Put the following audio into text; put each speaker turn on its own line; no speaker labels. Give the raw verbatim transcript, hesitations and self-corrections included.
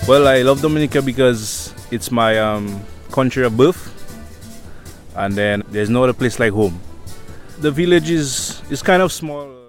Well, I love Dominica because it's my um, country of birth, and then there's no other place like home. The village is is kind of small.